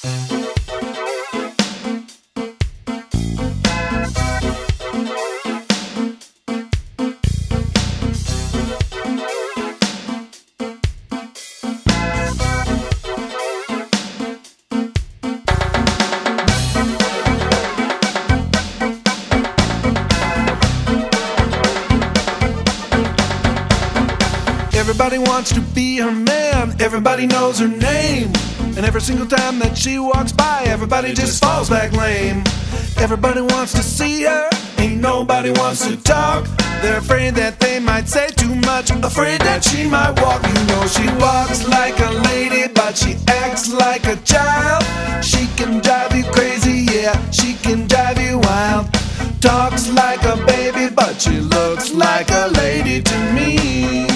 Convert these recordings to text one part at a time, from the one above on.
Everybody wants to be her man, everybody knows her name. And every single time that she walks by, everybody just falls back lame. Everybody wants to see her, ain't nobody wants to talk. They're afraid that they might say too much, afraid that she might walk. You know she walks like a lady, but she acts like a child. She can drive you crazy, yeah, she can drive you wild. Talks like a baby, but she looks like a lady to me.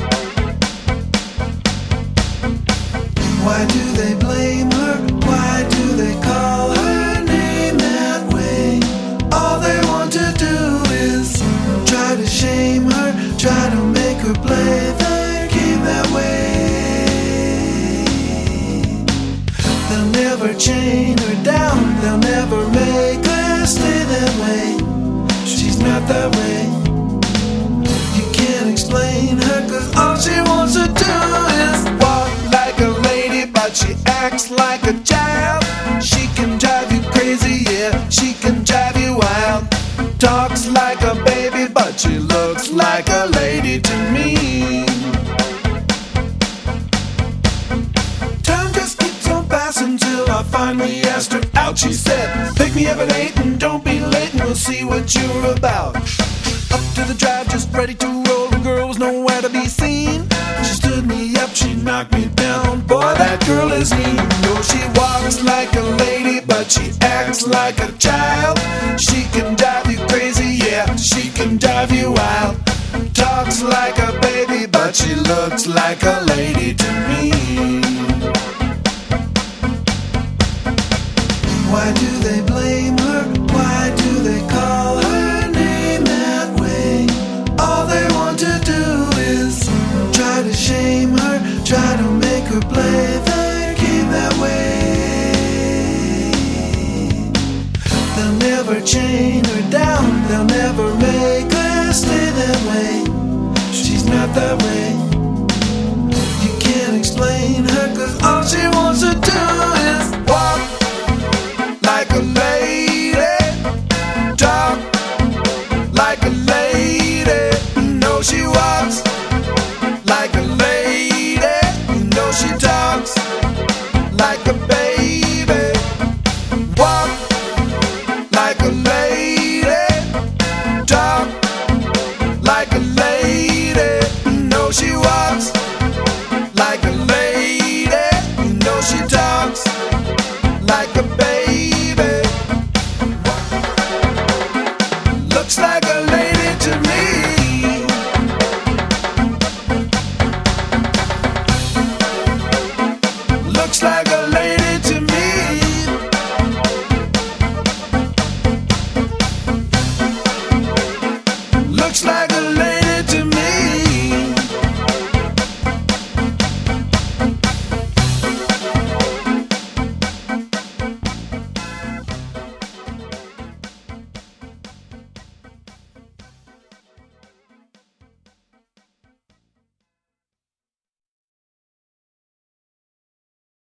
Why do they blame her? Why do they call her name that way? All they want to do is try to shame her, try to make her play the game that way. They'll never chain her down, they'll never make her stay that way. She's not that way. You can't explain her, 'cause all she wants to do is walk like a lady, but she acts like a child. She can drive you crazy, yeah, she can drive you wild. Talks like a baby, but she looks like a lady to me. Time just keeps on passing till I finally asked her out. She said, pick me up at 8 and don't be late, and we'll see what you're about. Up to the drive, just ready to roll, the girl was nowhere to be seen. She stood me up, she knocked me down, boy that girl is mean. You know she walks like a lady, but she acts like a child. She can drive you crazy, yeah, she can drive you wild. Talks like a baby, but she looks like a lady to me. Why do they blame her? Why do they call her name that way? All they want to do is try to shame her, try to make her play the game that way. They'll never chain her down, they'll never make her stay that way. She's not that way. You can't explain her, 'cause all she wants to do is walk like a lady, talk like a lady. You know she walks like a lady, you know she talks like a baby. Walk like a lady, talk like a lady. You know she walks like a lady, you know she talks like a baby. Looks like a lady to me. Looks like a lady.